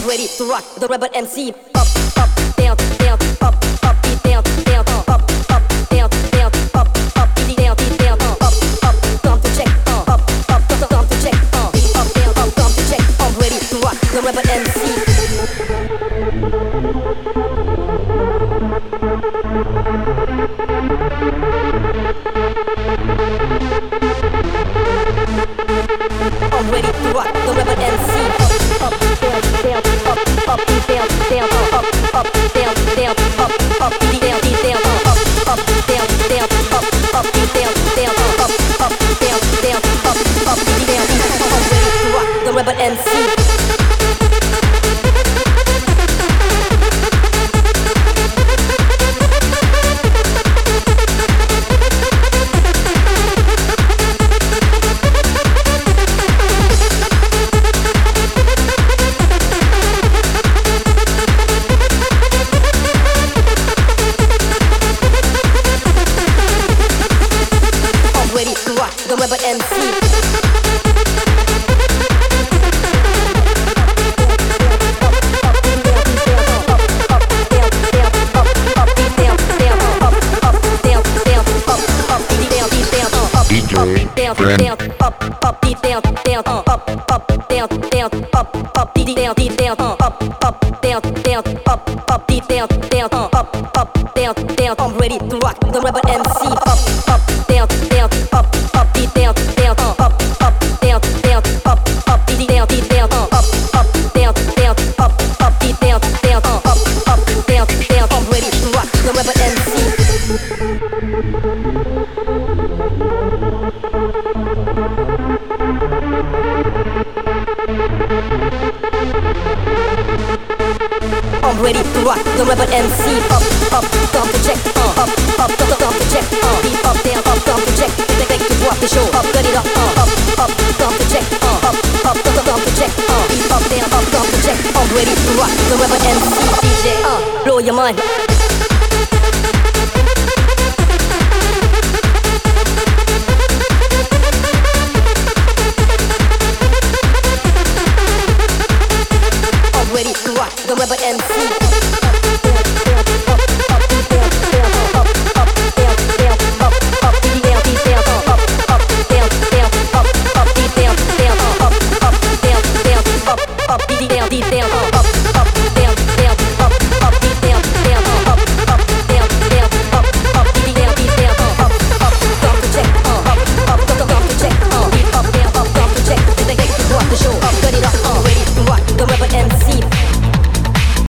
ready to rock the rebel MC. Up, up, down, down, up, up, down, down, up, up, down, down, up, up, down, down, up, up, come to check, up, up, come to check, up, down, come to check. I'm ready to rock the rebel MC. I'm ready to rock the rebel MC. Up, down, down, up, up, down, down, up, up, down, down, up, up, down, down, up, up, down, down, up, up, down, down, up, up, down, down, up, up, down. I'm ready to rock the rebel MC. The rebel MC. I'm ready to rock the rebel MC. Up, up, down, down, up, up, down, down, up, up, down, down, up, up, down, down, up, up, down, down, up, up, down, down, up, down, down. I'm ready to rock the rebel MC. I'm ready to rock the rebel MC. Up, up, come to check, up, up, come to check, beat up, down, up, come to check. They to rock the show, up, cut it up, come to check, up, come to check, beat up, down, up, come to check. I'm ready to rock the rebel MC. DJ, blow your mind. I'm ready to rock the rebel MC.